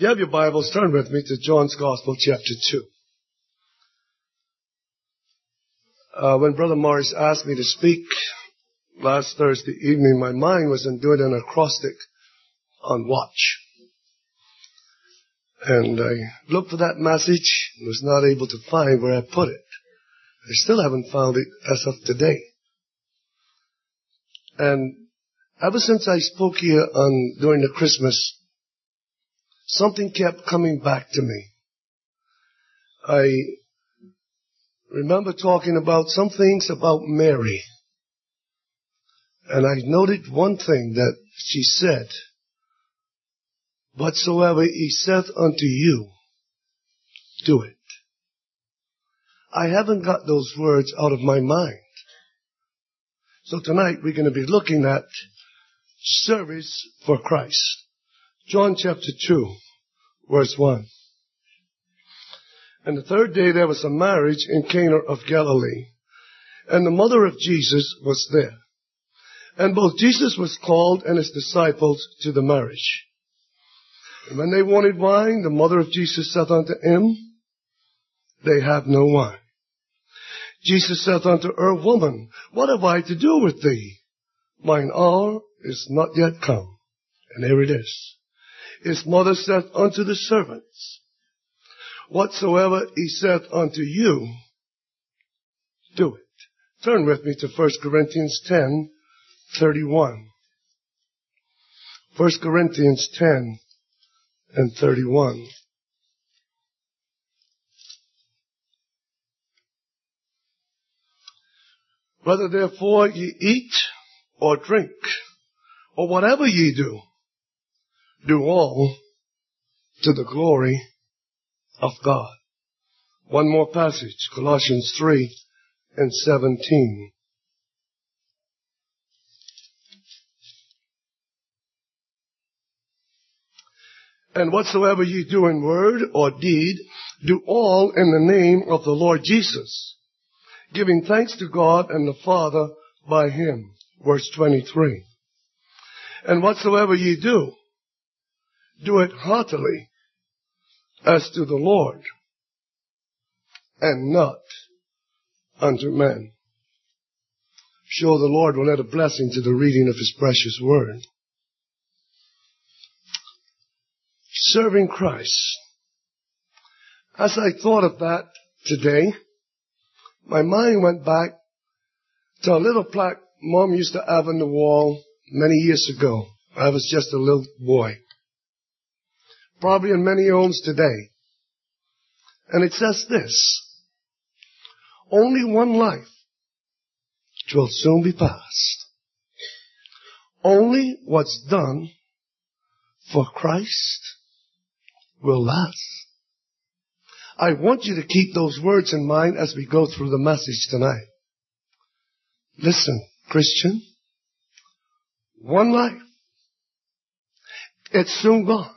you have your Bibles, turn with me to John's Gospel, chapter 2. When Brother Morris asked me to speak last Thursday evening, my mind was on doing an acrostic on watch. And I looked for that message and was not able to find where I put it. I still haven't found it as of today. And ever since I spoke here during the Christmas, something kept coming back to me. I remember talking about some things about Mary. And I noted one thing that she said, "Whatsoever he saith unto you, do it." I haven't got those words out of my mind. So tonight we're going to be looking at service for Christ. John chapter 2, verse 1. And the third day there was a marriage in Cana of Galilee, and the mother of Jesus was there. And both Jesus was called and his disciples to the marriage. And when they wanted wine, the mother of Jesus said unto him, "They have no wine." Jesus said unto her, "Woman, what have I to do with thee? Mine hour is not yet come." And here it is. His mother said unto the servants, "Whatsoever he saith unto you, do it." Turn with me to 1 Corinthians 10:31. 1 Corinthians 10:31. "Whether therefore ye eat or drink, or whatever ye do, do all to the glory of God." One more passage, Colossians 3:17. "And whatsoever ye do in word or deed, do all in the name of the Lord Jesus, giving thanks to God and the Father by him." Verse 23. "And whatsoever ye do, do it heartily as to the Lord, and not unto men." Sure, the Lord will add a blessing to the reading of his precious word. Serving Christ. As I thought of that today, my mind went back to a little plaque Mom used to have on the wall many years ago. I was just a little boy. Probably in many homes today. And it says this: "Only one life will soon be past. Only what's done for Christ will last." I want you to keep those words in mind as we go through the message tonight. Listen, Christian, one life, it's soon gone.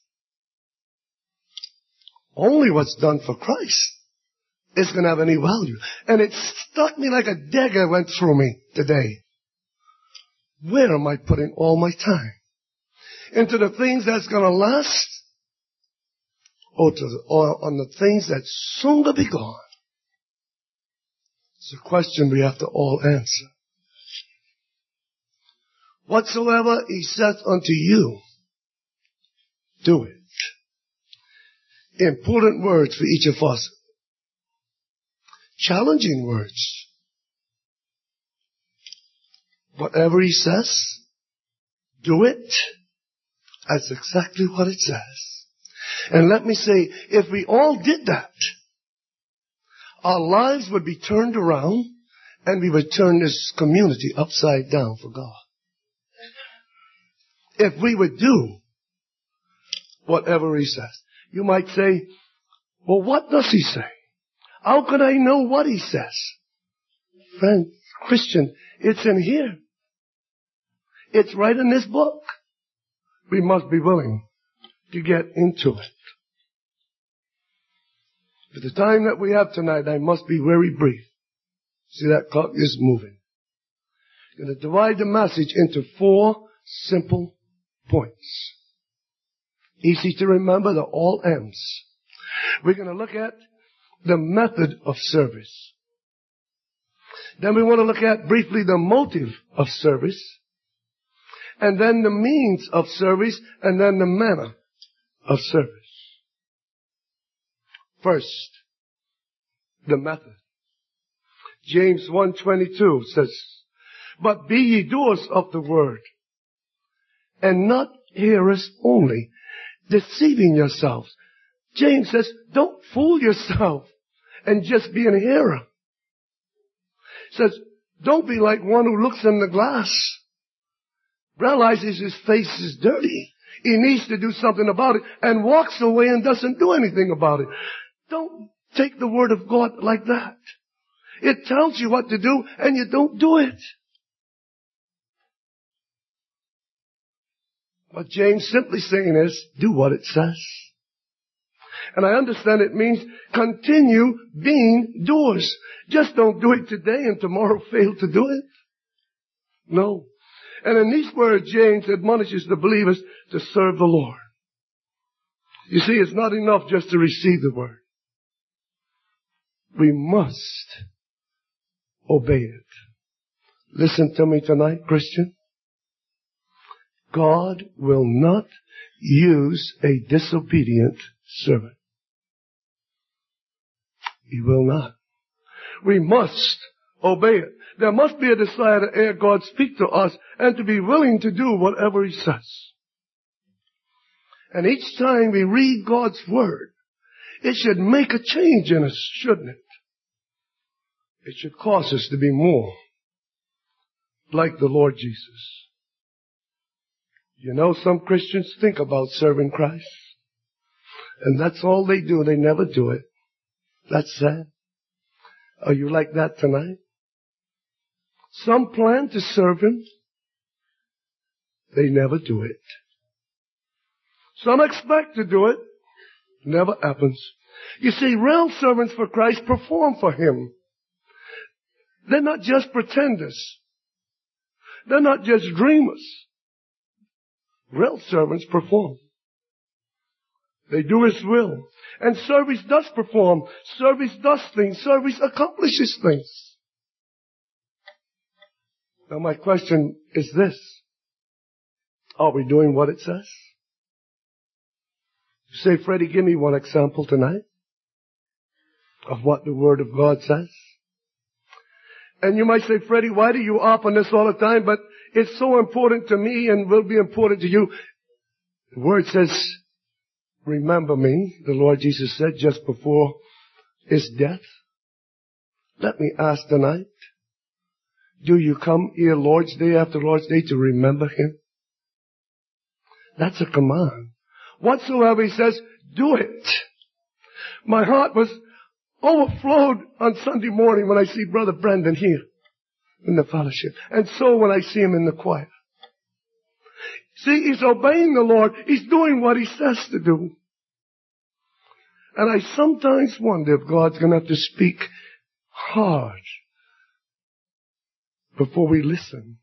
Only what's done for Christ is going to have any value. And it struck me like a dagger went through me today. Where am I putting all my time? Into the things that's going to last, or on the things that's soon to be gone? It's a question we have to all answer. Whatsoever he saith unto you, do it. Important words for each of us. Challenging words. Whatever he says, do it. That's exactly what it says. And let me say, if we all did that, our lives would be turned around and we would turn this community upside down for God. If we would do whatever he says. You might say, "Well, what does he say? How can I know what he says?" Friend, Christian, it's in here. It's right in this book. We must be willing to get into it. For the time that we have tonight, I must be very brief. See, that clock is moving. I'm going to divide the message into 4 simple points. Easy to remember, they're all M's. We're going to look at the method of service. Then we want to look at briefly the motive of service. And then the means of service. And then the manner of service. First, the method. James 1:22 says, "But be ye doers of the word, and not hearers only, deceiving yourselves." James says, don't fool yourself and just be a hearer. He says, don't be like one who looks in the glass, realizes his face is dirty, he needs to do something about it, and walks away and doesn't do anything about it. Don't take the word of God like that. It tells you what to do, and you don't do it. What James simply saying is, do what it says. And I understand it means continue being doers. Just don't do it today and tomorrow fail to do it. No. And in these words, James admonishes the believers to serve the Lord. You see, it's not enough just to receive the word. We must obey it. Listen to me tonight, Christian. God will not use a disobedient servant. He will not. We must obey it. There must be a desire to hear God speak to us and to be willing to do whatever He says. And each time we read God's word, it should make a change in us, shouldn't it? It should cause us to be more like the Lord Jesus. You know, some Christians think about serving Christ, and that's all they do. They never do it. That's sad. Are you like that tonight? Some plan to serve Him. They never do it. Some expect to do it. Never happens. You see, real servants for Christ perform for Him. They're not just pretenders. They're not just dreamers. Real servants perform. They do His will. And service does perform. Service does things. Service accomplishes things. Now my question is this. Are we doing what it says? You say, Freddie, give me one example tonight of what the Word of God says. And you might say, Freddie, why do you harp on this all the time? But it's so important to me and will be important to you. The Word says, remember me, the Lord Jesus said just before His death. Let me ask tonight, do you come here Lord's Day after Lord's Day to remember Him? That's a command. Whatsoever He says, do it. My heart was overflowed on Sunday morning when I see Brother Brendan here in the fellowship. And so when I see him in the choir. See, he's obeying the Lord. He's doing what He says to do. And I sometimes wonder if God's going to have to speak hard before we listen.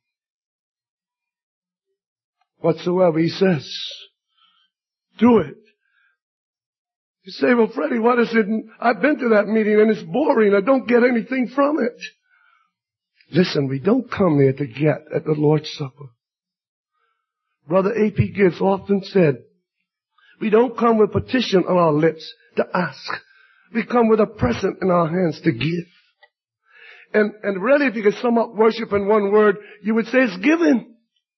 Whatsoever He says, do it. You say, well, Freddie, what is it? I've been to that meeting and it's boring. I don't get anything from it. Listen, we don't come here to get at the Lord's Supper. Brother A.P. Gibbs often said, we don't come with petition on our lips to ask. We come with a present in our hands to give. And really, if you could sum up worship in one word, you would say it's giving.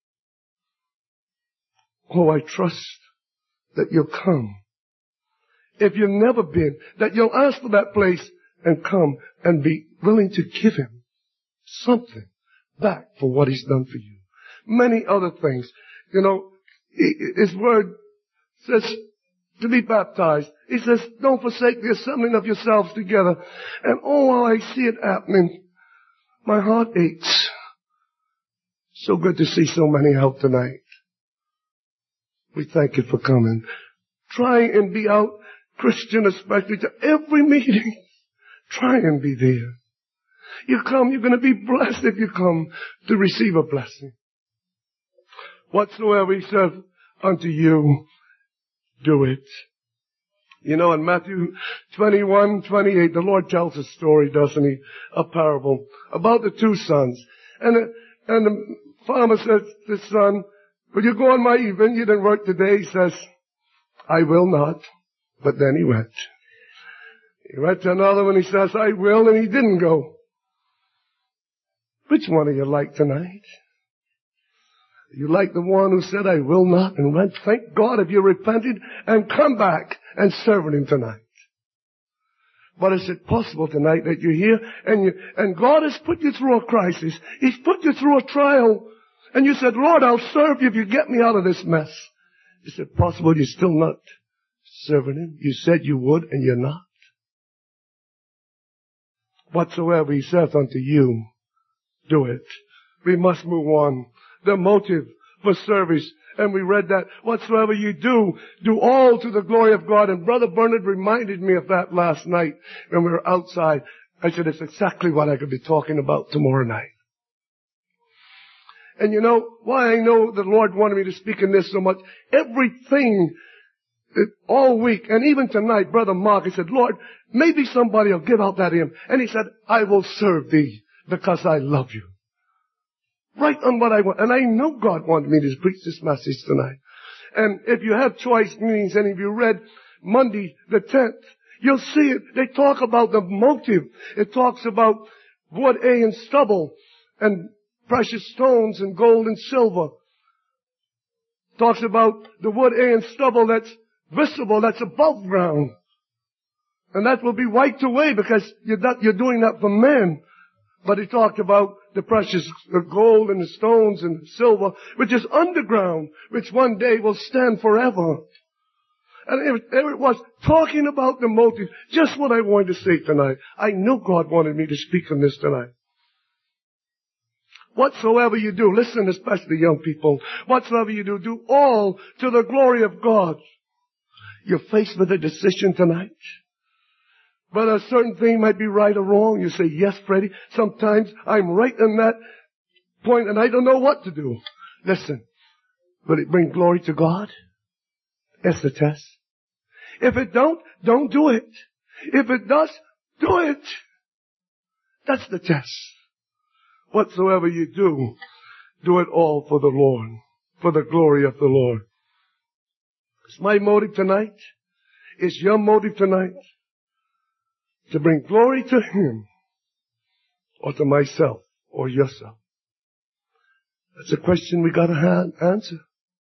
Oh, I trust that you'll come. If you've never been, that you'll ask for that place and come and be willing to give Him something back for what He's done for you. Many other things. You know, His Word says to be baptized. He says, don't forsake the assembling of yourselves together. And oh, while I see it happening, my heart aches. So good to see so many out tonight. We thank you for coming. Try and be out, Christian especially, to every meeting. Try and be there. You come, you're going to be blessed if you come to receive a blessing. Whatsoever He said unto you, do it. You know, in Matthew 21:28, the Lord tells a story, doesn't he? A parable about the two sons. And the farmer says to his son, will you go on my even? You didn't work today. He says, I will not. But then he went. He went to another one. He says, I will. And he didn't go. Which one are you like tonight? You like the one who said, I will not, and went? Thank God if you repented and come back and serve him tonight. But is it possible tonight that you're here and God has put you through a crisis? He's put you through a trial. And you said, Lord, I'll serve you if you get me out of this mess. Is it possible you're still not serving him? You said you would and you're not. Whatsoever he saith unto you, do it. We must move on. The motive for service. And we read that whatsoever you do, do all to the glory of God. And Brother Bernard reminded me of that last night when we were outside. I said, it's exactly what I could be talking about tomorrow night. And you know why I know the Lord wanted me to speak in this so much? Everything, all week, and even tonight, Brother Mark, he said, Lord, maybe somebody will give out that hymn. And he said, I will serve thee because I love you. Right on what I want. And I know God wanted me to preach this message tonight. And if you have choice meetings, and if you read Monday the 10th, you'll see it. They talk about the motive. It talks about wood, hay, and stubble, and precious stones, and gold, and silver. It talks about the wood, hay, and stubble that's visible, that's above ground. And that will be wiped away because you're doing that for men. But he talked about the precious gold and the stones and the silver, which is underground, which one day will stand forever. And it was talking about the motive, just what I wanted to say tonight. I know God wanted me to speak on this tonight. Whatsoever you do, listen, especially young people, whatsoever you do, do all to the glory of God. You're faced with a decision tonight. But a certain thing might be right or wrong. You say, yes, Freddie, sometimes I'm right in that point and I don't know what to do. Listen, will it bring glory to God? That's the test. If it don't do it. If it does, do it. That's the test. Whatsoever you do, do it all for the Lord, for the glory of the Lord. It's my motive tonight. It's your motive tonight. To bring glory to him, or to myself, or yourself. That's a question we gotta answer.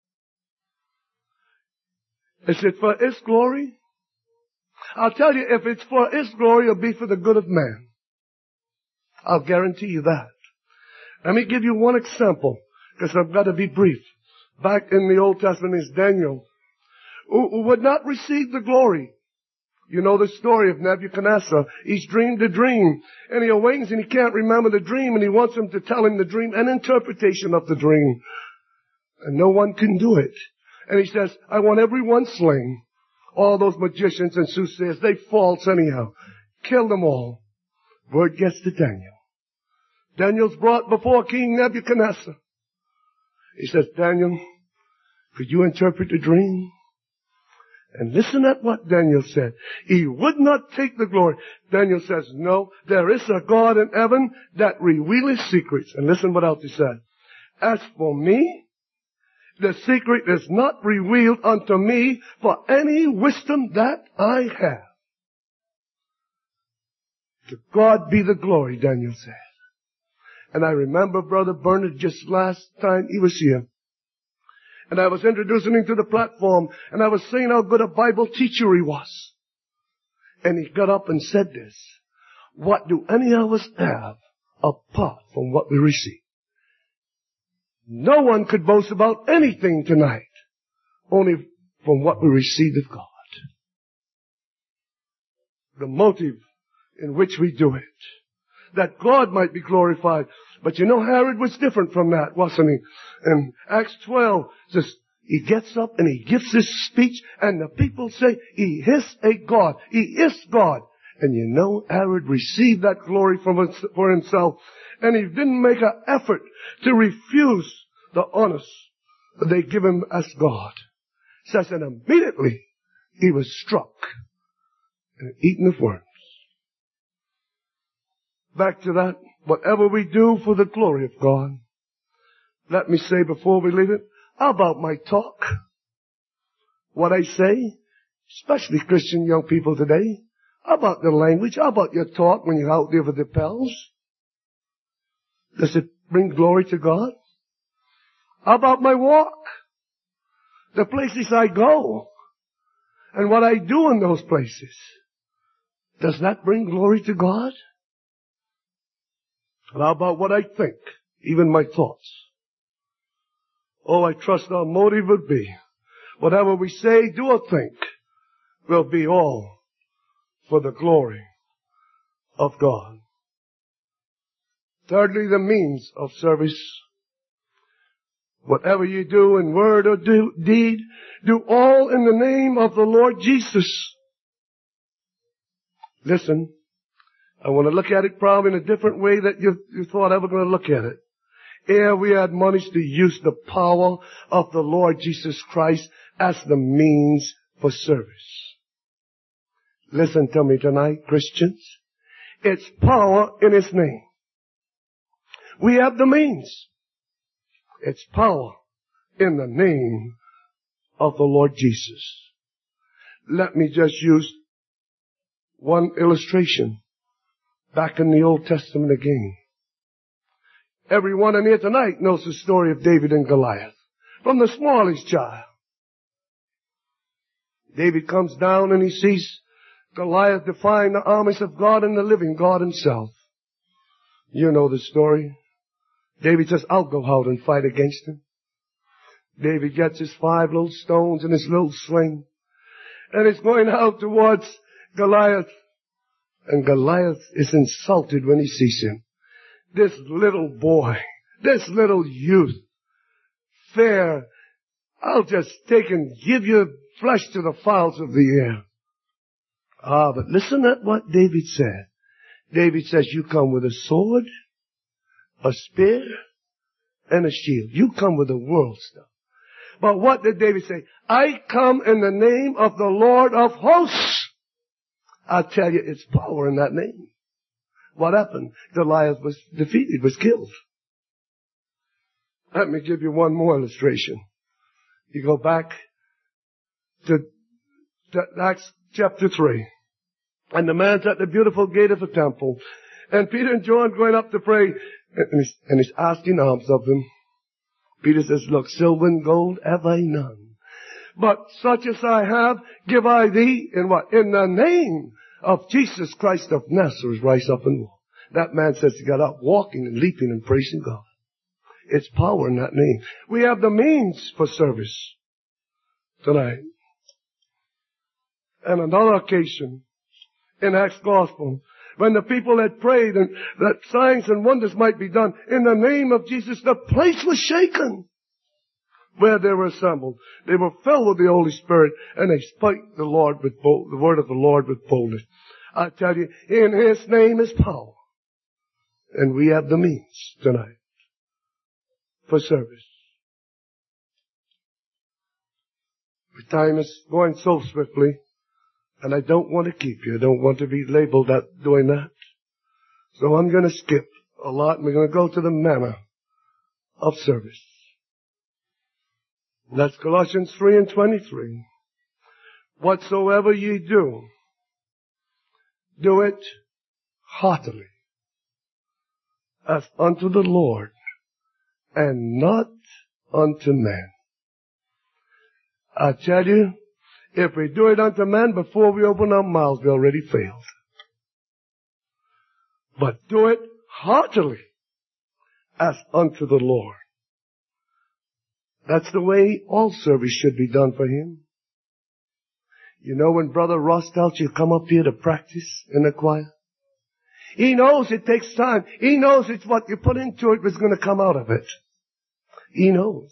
Is it for his glory? I'll tell you, if it's for his glory, it'll be for the good of man. I'll guarantee you that. Let me give you one example, because I've got to be brief. Back in the Old Testament is Daniel, who would not receive the glory. You know the story of Nebuchadnezzar. He's dreamed a dream, and he awakens and he can't remember the dream, and he wants him to tell him the dream, an interpretation of the dream. And no one can do it. And he says, I want everyone slain. All those magicians and soothsayers, they false anyhow. Kill them all. Word gets to Daniel. Daniel's brought before King Nebuchadnezzar. He says, Daniel, could you interpret the dream? And listen at what Daniel said. He would not take the glory. Daniel says, no, there is a God in heaven that revealeth secrets. And listen what else he said. As for me, the secret is not revealed unto me for any wisdom that I have. To God be the glory, Daniel said. And I remember Brother Bernard just last time he was here. And I was introducing him to the platform, and I was saying how good a Bible teacher he was. And he got up and said this, what do any of us have apart from what we receive? No one could boast about anything tonight, only from what we received of God. The motive in which we do it, that God might be glorified. But you know, Herod was different from that, wasn't he? In Acts 12, says, he gets up and he gives this speech, and the people say, he is a God. He is God. And you know, Herod received that glory for himself, and he didn't make an effort to refuse the honors that they give him as God. says, and immediately he was struck and eaten of worms. Back to that, whatever we do for the glory of God, let me say before we leave it, how about my talk? What I say, especially Christian young people today, how about the language? How about your talk when you're out there with the pals? Does it bring glory to God? How about my walk? The places I go and what I do in those places. Does that bring glory to God? And how about what I think? Even my thoughts. Oh, I trust our motive would be, whatever we say, do, or think, will be all for the glory of God. Thirdly, the means of service. Whatever you do in word or deed, do all in the name of the Lord Jesus. Listen, I want to look at it probably in a different way that you thought I was going to look at it. Here we admonish to use the power of the Lord Jesus Christ as the means for service. Listen to me tonight, Christians. It's power in His name. We have the means. It's power in the name of the Lord Jesus. Let me just use one illustration back in the Old Testament again. Everyone in here tonight knows the story of David and Goliath. From the smallest child. David comes down and he sees Goliath defying the armies of God and the living God Himself. You know the story. David says, I'll go out and fight against him. David gets his 5 little stones and his little sling. And he's going out towards Goliath. And Goliath is insulted when he sees him. This little boy, this little youth, fair, I'll just take and give you flesh to the fowls of the air. But listen at what David said. David says, you come with a sword, a spear, and a shield. You come with the world stuff. But what did David say? I come in the name of the Lord of hosts. I tell you, it's power in that name. What happened? Goliath was defeated, was killed. Let me give you one more illustration. You go back to Acts chapter 3. And the man's at the beautiful gate of the temple. And Peter and John going up to pray. And he's asking alms of them. Peter says, look, silver and gold have I none. But such as I have, give I thee in what? In the name of Jesus Christ of Nazareth, rise up and walk. That man says he got up walking and leaping and praising God. It's power in that name. We have the means for service tonight. And another occasion in Acts Gospel, when the people had prayed and that signs and wonders might be done in the name of Jesus, the place was shaken where they were assembled. They were filled with the Holy Spirit and they spake the Lord with the word of the Lord with boldness. I tell you, in His name is power. And we have the means tonight for service. The time is going so swiftly. And I don't want to keep you. I don't want to be labeled at doing that. So I'm going to skip a lot and we're going to go to the manner of service. That's Colossians 3:23. Whatsoever ye do, do it heartily, as unto the Lord, and not unto men. I tell you, if we do it unto men before we open our mouths, we already failed. But do it heartily as unto the Lord. That's the way all service should be done for Him. You know when Brother Ross tells you come up here to practice in the choir? He knows it takes time. He knows it's what you put into it was going to come out of it. He knows.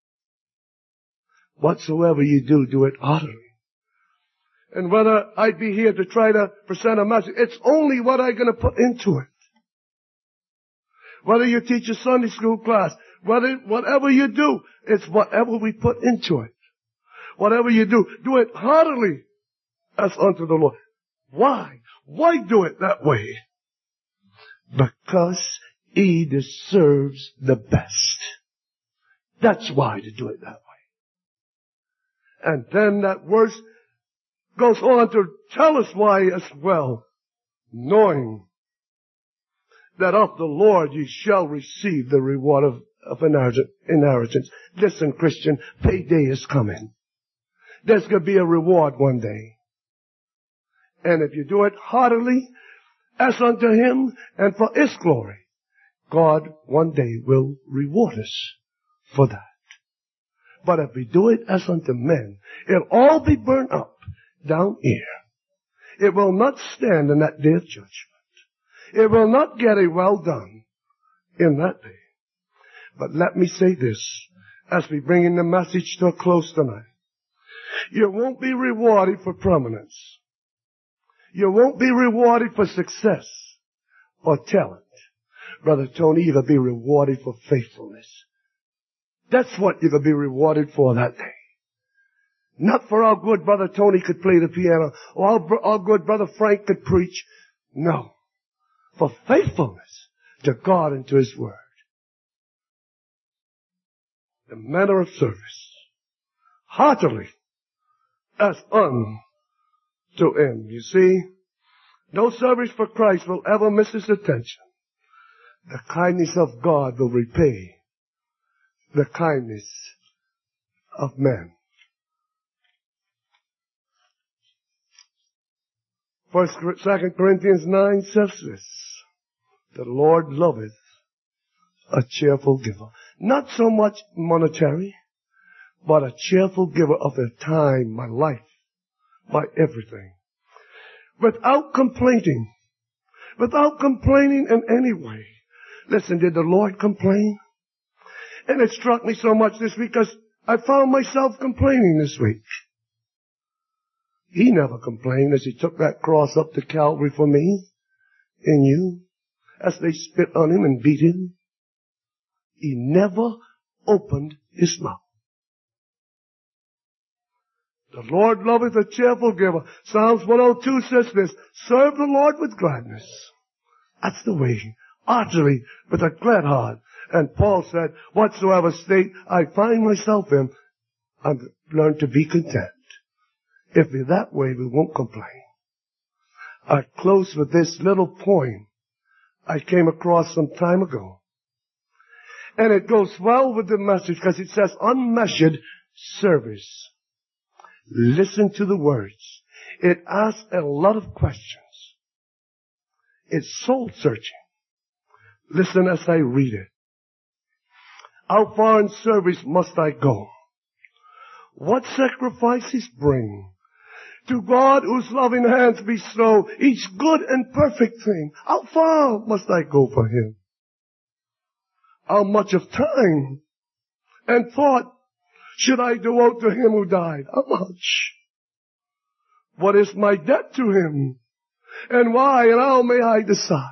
Whatsoever you do, do it heartily. And whether I be here to try to present a message, it's only what I'm going to put into it. Whether you teach a Sunday school class, whatever you do, it's whatever we put into it. whatever you do, do it heartily as unto the Lord. Why? Why do it that way? Because He deserves the best. That's why to do it that way. And then that verse goes on to tell us why as well. Knowing that of the Lord ye shall receive the reward of inheritance. Listen, Christian, payday is coming. There's going to be a reward one day. And if you do it heartily, as unto Him and for His glory, God one day will reward us for that. But if we do it as unto men, it'll all be burnt up down here. It will not stand in that day of judgment. It will not get a well done in that day. But let me say this, as we bring in the message to a close tonight. You won't be rewarded for prominence. You won't be rewarded for success or talent. Brother Tony, you're going to be rewarded for faithfulness. That's what you're going to be rewarded for that day. Not for how good Brother Tony could play the piano or how good Brother Frank could preach. No. For faithfulness to God and to His Word. The manner of service. Heartily as unto Him. You see, no service for Christ will ever miss His attention. The kindness of God will repay the kindness of men. 2 Corinthians 9 says this. The Lord loveth a cheerful giver. Not so much monetary, but a cheerful giver of their time, my life, my everything. Without complaining. Without complaining in any way. Listen, did the Lord complain? And it struck me so much this week because I found myself complaining this week. He never complained as He took that cross up to Calvary for me and you, as they spit on Him and beat Him. He never opened His mouth. The Lord loveth a cheerful giver. Psalms 102 says this, serve the Lord with gladness. That's the way, heartily, with a glad heart. And Paul said, whatsoever state I find myself in, I've learned to be content. If we're that way, we won't complain. I close with this little poem I came across some time ago. And it goes well with the message because it says unmeasured service. Listen to the words. It asks a lot of questions. It's soul searching. Listen as I read it. How far in service must I go? What sacrifices bring? To God whose loving hands bestow each good and perfect thing. How far must I go for Him? How much of time and thought should I devote to Him who died? How much? What is my debt to Him? And why and how may I decide?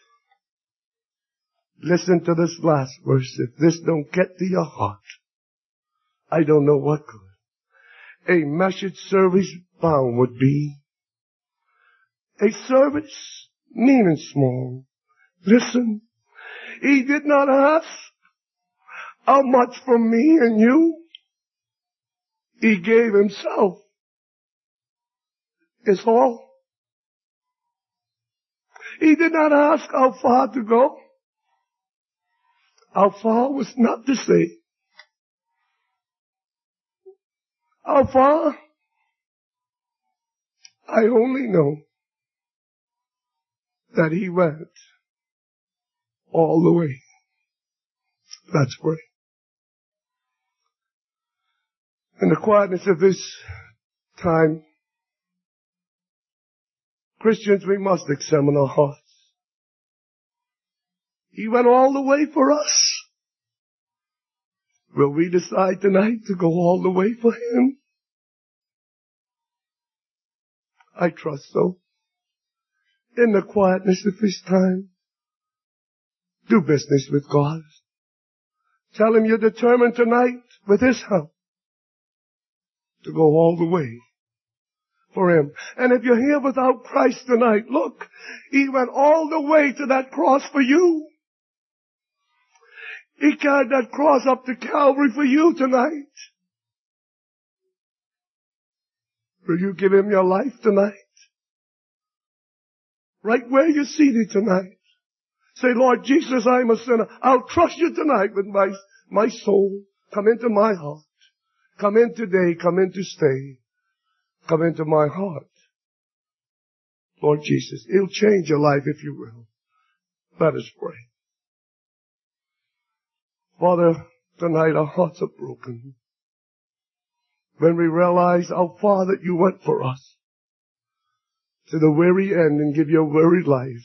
Listen to this last verse. If this don't get to your heart, I don't know what could. A measured service bound would be a service mean and small. Listen, He did not ask how much from me and you. He gave Himself. Is all. He did not ask how far to go. How far was not to say. How far? I only know that He went all the way. Let's pray. In the quietness of this time, Christians, we must examine our hearts. He went all the way for us. Will we decide tonight to go all the way for Him? I trust so. In the quietness of this time, do business with God. Tell Him you're determined tonight, with His help, to go all the way for Him. And if you're here without Christ tonight, look, He went all the way to that cross for you. He carried that cross up to Calvary for you tonight. Will you give Him your life tonight? Right where you're seated tonight. Say, Lord Jesus, I'm a sinner. I'll trust you tonight with my soul. Come into my heart. Come in today. Come in to stay. Come into my heart. Lord Jesus, He'll change your life if you will. Let us pray. Father, tonight our hearts are broken when we realize how far that you went for us to the very end and give your very life.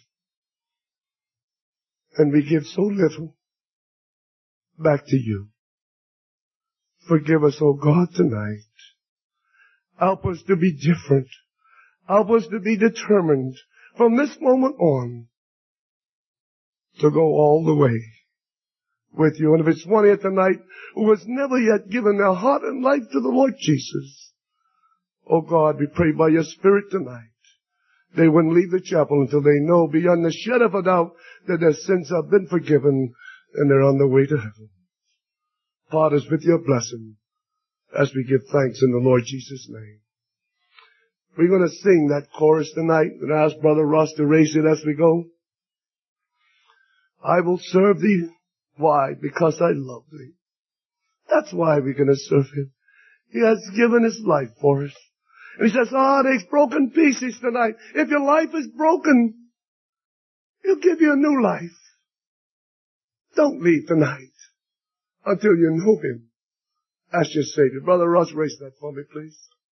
And we give so little back to you. Forgive us, oh God, tonight. Help us to be different. Help us to be determined from this moment on to go all the way with you. And if it's one here tonight who has never yet given their heart and life to the Lord Jesus, oh God, we pray by your Spirit tonight, they wouldn't leave the chapel until they know beyond the shadow of a doubt that their sins have been forgiven and they're on their way to heaven. Part us with your blessing as we give thanks in the Lord Jesus' name. We're going to sing that chorus tonight and ask Brother Ross to raise it as we go. I will serve thee. Why? Because I love thee. That's why we're going to serve Him. He has given His life for us. And He says, there's broken pieces tonight. If your life is broken, He'll give you a new life. Don't leave tonight until you know Him as your Savior. Brother Ross, raise that for me, please.